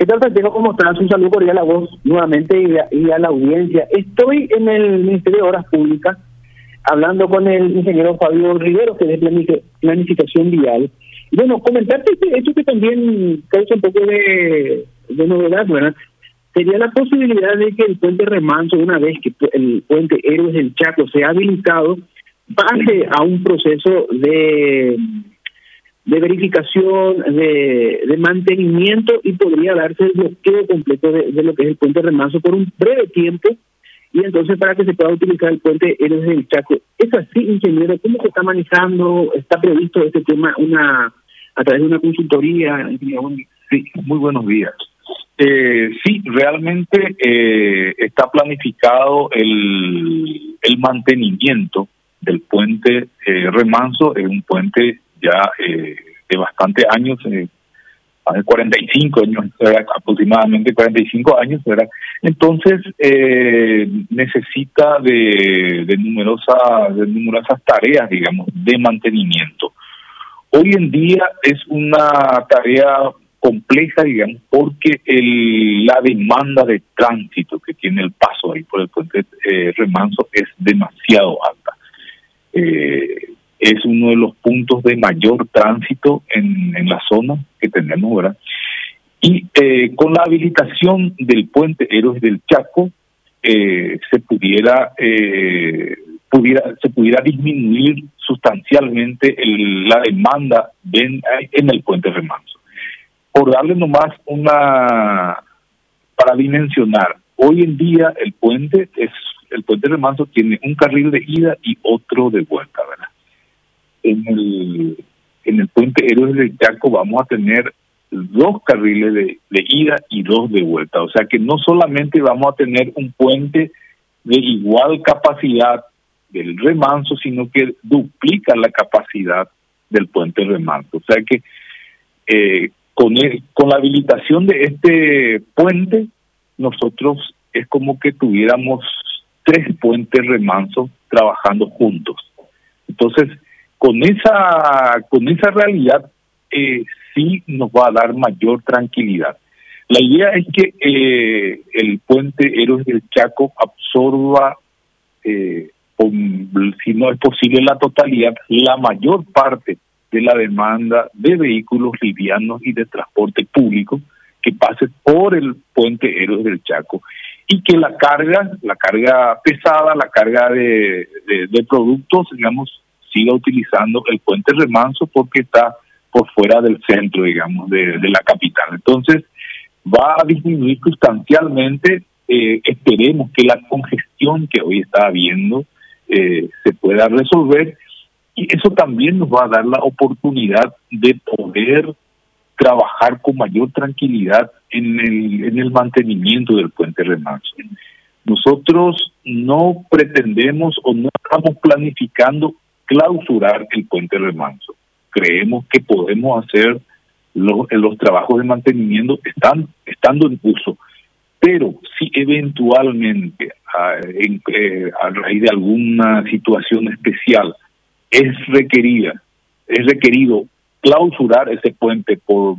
¿Qué tal, Santiago? ¿Cómo estás? Un saludo cordial a vos nuevamente y a la audiencia. Estoy en el Ministerio de Obras Públicas hablando con el ingeniero Fabio Rivero, que es de planificación vial. Y bueno, comentarte esto que también causa un poco de novedad, ¿verdad? Sería la posibilidad de que el puente Remanso, una vez que el puente Héroes del Chaco sea habilitado, pase a un proceso de verificación, de mantenimiento, y podría darse el bloqueo completo de lo que es el puente Remanso por un breve tiempo, y entonces para que se pueda utilizar el puente Héroes del Chaco. ¿Es así, ingeniero? ¿Cómo se está manejando? ¿Está previsto este tema a través de una consultoría? Sí, muy buenos días. Sí, realmente está planificado el mantenimiento del puente Remanso. Es un puente ya de bastante años, hace 45 años, aproximadamente 45 años, ¿verdad? Entonces necesita de numerosas tareas, digamos, de mantenimiento. Hoy en día es una tarea compleja, digamos, porque la demanda de tránsito que tiene el paso ahí por el puente Remanso es demasiado alta. Es uno de los puntos de mayor tránsito en la zona que tenemos, ¿verdad? Y con la habilitación del puente Héroes del Chaco se pudiera disminuir sustancialmente la demanda en el puente Remanso. Por darle nomás para dimensionar, hoy en día el puente Remanso tiene un carril de ida y otro de vuelta, ¿verdad? En el puente Héroes del Chaco vamos a tener 2 carriles de ida y 2 de vuelta. O sea que no solamente vamos a tener un puente de igual capacidad del Remanso, sino que duplica la capacidad del puente Remanso. O sea que con la habilitación de este puente, nosotros es como que tuviéramos 3 puentes Remanso trabajando juntos. Entonces, con esa realidad sí nos va a dar mayor tranquilidad. La idea es que el puente Héroes del Chaco absorba, si no es posible la totalidad, la mayor parte de la demanda de vehículos livianos y de transporte público que pase por el puente Héroes del Chaco, y que la carga pesada, la carga de productos, digamos, siga utilizando el puente Remanso porque está por fuera del centro, digamos, de la capital. Entonces, va a disminuir sustancialmente. Esperemos que la congestión que hoy está habiendo se pueda resolver, y eso también nos va a dar la oportunidad de poder trabajar con mayor tranquilidad en el mantenimiento del puente Remanso. Nosotros no pretendemos o no estamos planificando clausurar el puente Remanso. Creemos que podemos hacer los trabajos de mantenimiento estando en uso, pero si eventualmente a raíz de alguna situación especial es requerido clausurar ese puente por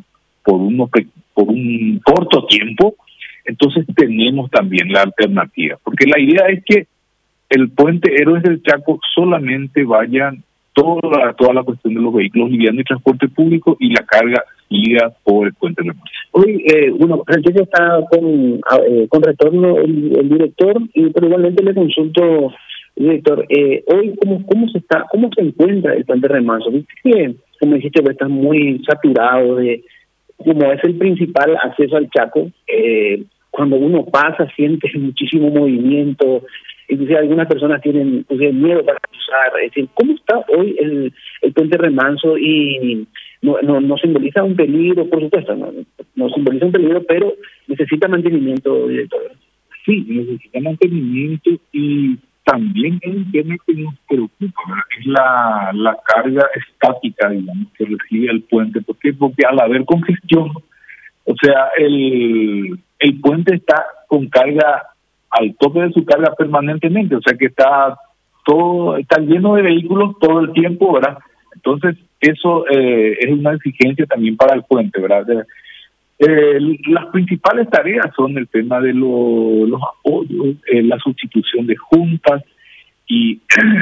un corto tiempo, entonces tenemos también la alternativa, porque la idea es que el puente Héroes del Chaco solamente vayan toda la cuestión de los vehículos livianos y transporte público, y la carga siga por el puente Remanso. Hoy, Francesco, está con retorno el director, pero igualmente le consulto, director, hoy cómo se encuentra el puente Remanso. Viste que, como dijiste, está muy saturado como es el principal acceso al Chaco. Cuando uno pasa siente muchísimo movimiento, inclusive algunas personas tienen miedo para cruzar. Es decir, ¿cómo está hoy el puente Remanso? Y no simboliza un peligro, por supuesto, no simboliza un peligro, pero necesita mantenimiento, director. Sí, necesita mantenimiento, y también es un tema que nos preocupa, ¿verdad? Es la carga estática, digamos, que recibe el puente. ¿Por qué? Porque al haber congestión, o sea, el puente está con carga al tope de su carga permanentemente, o sea que está lleno de vehículos todo el tiempo, ¿verdad? Entonces eso es una exigencia también para el puente, ¿verdad? Las principales tareas son el tema de los apoyos, la sustitución de juntas y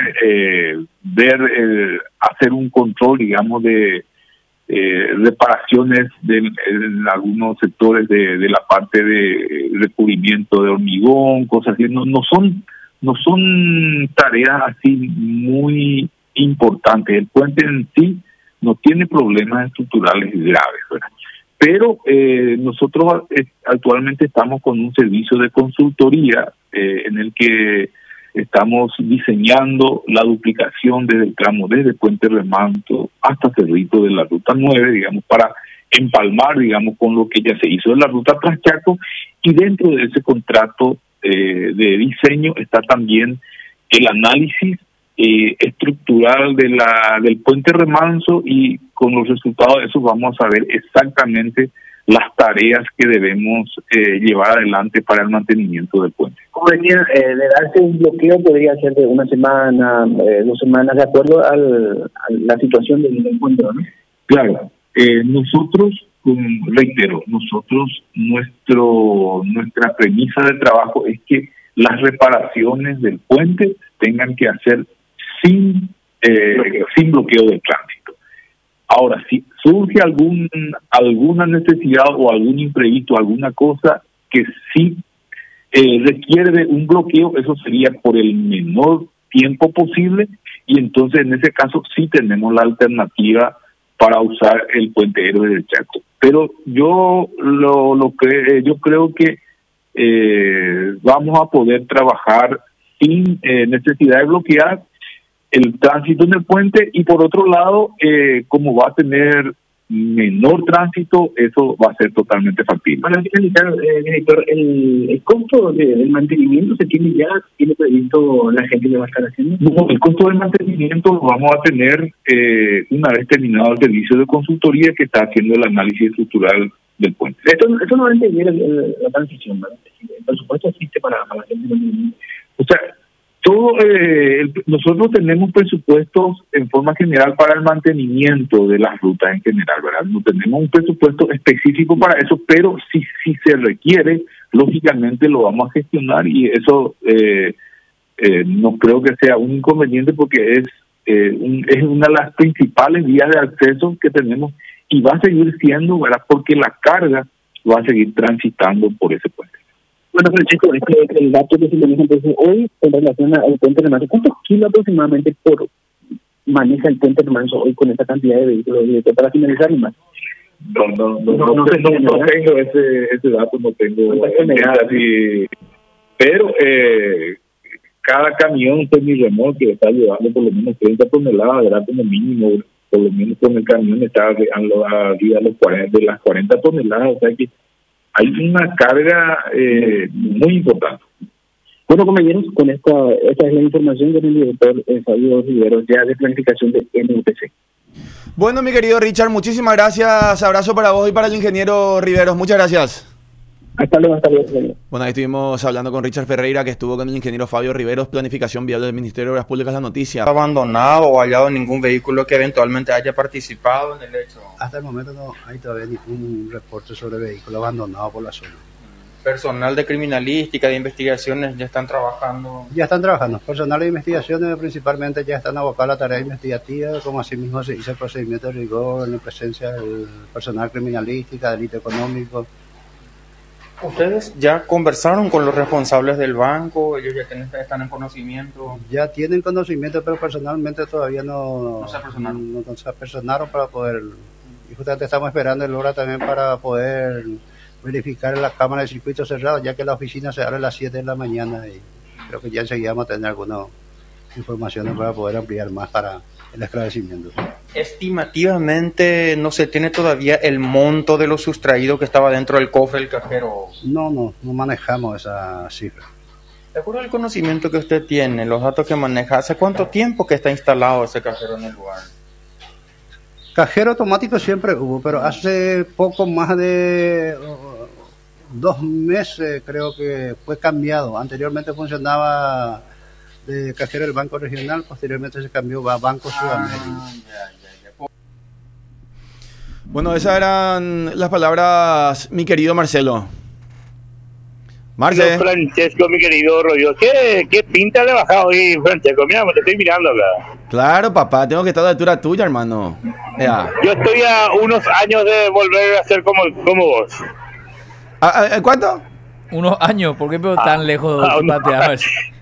hacer un control, digamos, de reparaciones en algunos sectores de la parte de recubrimiento de hormigón, cosas así. No son tareas así muy importantes. El puente en sí no tiene problemas estructurales graves, ¿verdad? Pero nosotros actualmente estamos con un servicio de consultoría en el que estamos diseñando la duplicación desde el tramo desde Puente Remanso hasta Cerrito de la Ruta 9, digamos, para empalmar, digamos, con lo que ya se hizo de la Ruta Transchaco, y dentro de ese contrato de diseño está también el análisis estructural del Puente Remanso, y con los resultados de eso vamos a ver exactamente las tareas que debemos llevar adelante para el mantenimiento del puente. Como decía, de darse un bloqueo podría ser de una semana, 2 semanas, de acuerdo a la situación del encuentro, ¿no? Claro, nosotros, reitero, nuestra premisa de trabajo es que las reparaciones del puente tengan que hacer sin bloqueo del tránsito. Ahora, si surge alguna necesidad o algún imprevisto, alguna cosa que sí requiere de un bloqueo, eso sería por el menor tiempo posible, y entonces en ese caso sí tenemos la alternativa para usar el puente Héroes del Chaco. Pero yo creo que vamos a poder trabajar sin necesidad de bloquear el tránsito en el puente, y por otro lado, como va a tener menor tránsito, eso va a ser totalmente factible. Para finalizar, director, el costo del mantenimiento tiene previsto la gente que va a estar haciendo. No, el costo del mantenimiento lo vamos a tener una vez terminado el servicio de consultoría que está haciendo el análisis estructural del puente. Esto no va a entender la transición, ¿verdad? El presupuesto existe para la gente de mantenimiento. O sea, nosotros tenemos presupuestos en forma general para el mantenimiento de las rutas en general, ¿verdad? No tenemos un presupuesto específico para eso, pero si se requiere, lógicamente lo vamos a gestionar, y eso no creo que sea un inconveniente, porque es una de las principales vías de acceso que tenemos, y va a seguir siendo, ¿verdad? Porque la carga va a seguir transitando por ese puente. Bueno, Francisco, el dato que se maneja entonces hoy en relación al puente Remanso, ¿cuántos kilos aproximadamente maneja el puente Remanso hoy con esta cantidad de vehículos? Para finalizar, más. No tengo ese dato, no tengo así, pero cada camión semi-remolque está llevando por lo menos 30 toneladas, ¿verdad? Como mínimo, por lo menos con el camión está arriba de las 40 toneladas, o sea que hay una carga muy importante. Bueno, compañeros, con esta es la información del director Fabio Riveros, ya de planificación de NUTC. Bueno, mi querido Richard, muchísimas gracias. Abrazo para vos y para el ingeniero Riveros. Muchas gracias. Hasta luego. Bueno, ahí estuvimos hablando con Richard Ferreira, que estuvo con el ingeniero Fabio Riveros, planificación vial del Ministerio de Obras Públicas. La noticia. ¿Abandonado o hallado ningún vehículo que eventualmente haya participado en el hecho? Hasta el momento no hay todavía ningún reporte sobre vehículo abandonado por la zona. ¿Personal de criminalística, de investigaciones ya están trabajando? Ya están trabajando. Personal de investigaciones principalmente ya están abocados a la tarea investigativa, como así mismo se hizo el procedimiento de rigor en la presencia del personal criminalística, delito económico. ¿Ustedes ya conversaron con los responsables del banco? ¿Ellos ya están en conocimiento? Ya tienen conocimiento, pero personalmente todavía no se apersonaron para poder... Y justamente estamos esperando el hora también para poder verificar la cámara de circuito cerrado, ya que la oficina se abre a las 7 de la mañana, y creo que ya enseguida vamos a tener algunas informaciones para poder ampliar más para el esclarecimiento. Estimativamente no se tiene todavía el monto de lo sustraído que estaba dentro del cofre del cajero. No manejamos esa cifra. De acuerdo al conocimiento que usted tiene, los datos que maneja, ¿hace cuánto tiempo que está instalado ese cajero en el lugar? Cajero automático siempre hubo, pero hace poco más de 2 meses creo que fue cambiado. Anteriormente funcionaba de cajero del Banco Regional, posteriormente se cambió a Banco Sudamérica. Bueno, esas eran las palabras, mi querido Marcelo. Marce. Francesco, mi querido rollo. ¿Qué pinta le ha bajado hoy, Francesco? Mira, te estoy mirando acá. Claro, papá, tengo que estar a la altura tuya, hermano. Ya. Yo estoy a unos años de volver a ser como vos. ¿Cuánto? Unos años, ¿por qué veo tan lejos de patear?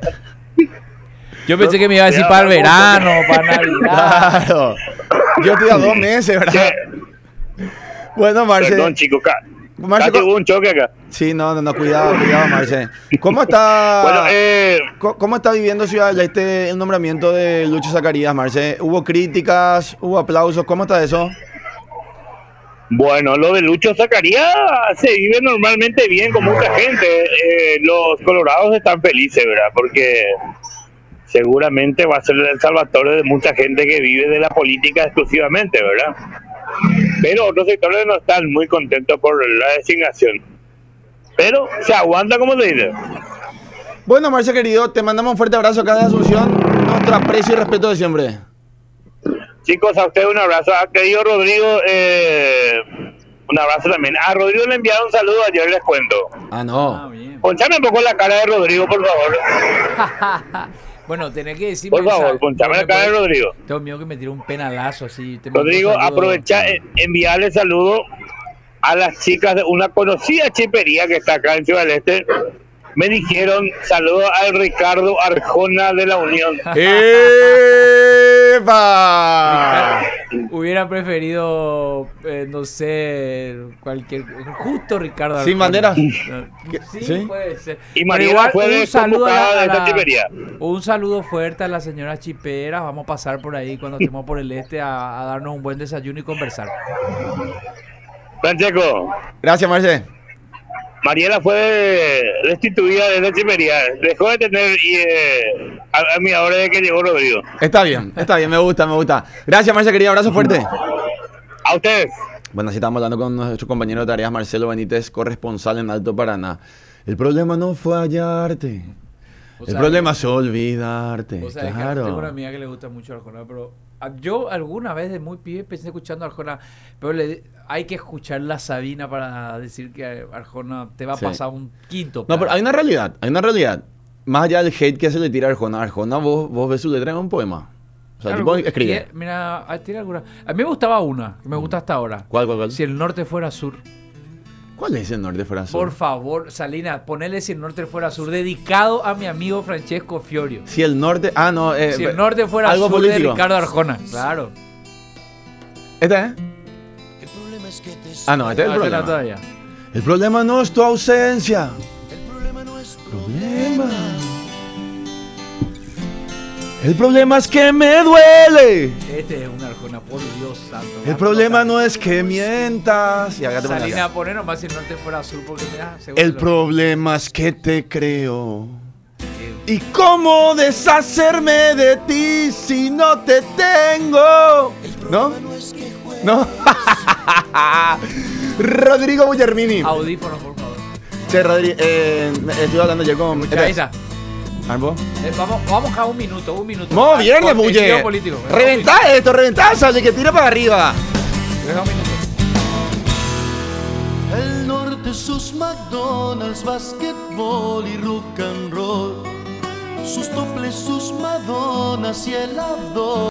Yo pensé que me iba a decir para el verano, para Navidad. Claro. Yo estoy a 2 meses, ¿verdad? Bueno, Marce. Perdón, chico, Marce, casi hubo un choque acá. Sí, no, cuidado, Marce. ¿Cómo está, Bueno, ¿cómo está viviendo Ciudad del Este el nombramiento de Lucho Zacarías, Marce? ¿Hubo críticas? ¿Hubo aplausos? ¿Cómo está eso? Bueno, lo de Lucho Zacarías se vive normalmente bien con mucha gente. Los colorados están felices, ¿verdad? Porque seguramente va a ser el salvador de mucha gente que vive de la política exclusivamente, ¿verdad? Pero otros sectores no están muy contentos por la designación. Pero se aguanta, como te dice. Bueno, Marce, querido, te mandamos un fuerte abrazo acá de Asunción. Nuestro aprecio y respeto de siempre. Chicos, a ustedes un abrazo. A querido Rodrigo, un abrazo también. A Rodrigo le enviaron un saludo ayer, les cuento. No. Ponchame un poco la cara de Rodrigo, por favor. Bueno, tenés que decirme. Por favor, ponchame la cara de Rodrigo. Tengo miedo que me tire un penalazo así. Rodrigo, aprovecha, enviarle saludo a las chicas de una conocida chipería que está acá en Ciudad del Este. Me dijeron saludos al Ricardo Arjona de la Unión. ¡Epa! Hubiera preferido, no sé, justo Ricardo Arjona. ¿Sin bandera? Sí, puede ser. Y Mariela fue desconvocada de esta chipería. Un saludo fuerte a las señoras chiperas. Vamos a pasar por ahí cuando estemos por el este a darnos un buen desayuno y conversar. Francesco. Gracias, Marce. Mariela fue destituida de la chipería. Dejó de tener a mi hora de que llegó Rodrigo. Está bien, me gusta. Gracias, Marce, querido. Abrazo fuerte. A ustedes. Bueno, así estamos hablando con nuestro compañero de tareas, Marcelo Benítez, corresponsal en Alto Paraná. El problema no fue hallarte. El problema es olvidarte. O sea, claro. Tengo una amiga que le gusta mucho Arjona, pero yo alguna vez de muy pibe pensé escuchando a Arjona, pero hay que escuchar la Sabina para decir que Arjona te va a pasar un quinto. No, pero hay una realidad. Más allá del hate que se le tira a Arjona, vos ves su letra en un poema. O sea, claro, tipo escribe. Mira, tiene alguna. A mí me gustaba una, que me gusta hasta ahora. ¿Cuál? Si el norte fuera sur. ¿Cuál es el norte fuera sur? Por favor, Salina, ponele Si el norte fuera sur, dedicado a mi amigo Francesco Fiorio. Si el norte... Si el norte fuera algo sur político. de Ricardo Arjona. Claro. ¿Esta es? Este es el problema. Todavía. El problema no es tu ausencia. El problema no es tu problema. El problema es que me duele. Este es un Arjona, por Dios santo. El problema no es que mientas. Y acá te pones Salina, acá. poner nomás Si el norte fuera sur, porque mira, El problema es que te creo. ¿Y cómo deshacerme de ti si no te tengo? ¿No? ¿No? Rodrigo Bullermini. Audífonos, por favor. Che, Rodrigo, estoy hablando yo con... Esa. ¿Vamos a un minuto. ¡No, viernes, Bulle! ¡Reventá esto, sale que tira para arriba! Deja un minuto. El norte, sus McDonald's, basquetbol y rock and roll, sus toples, sus Madonas y el abdomen.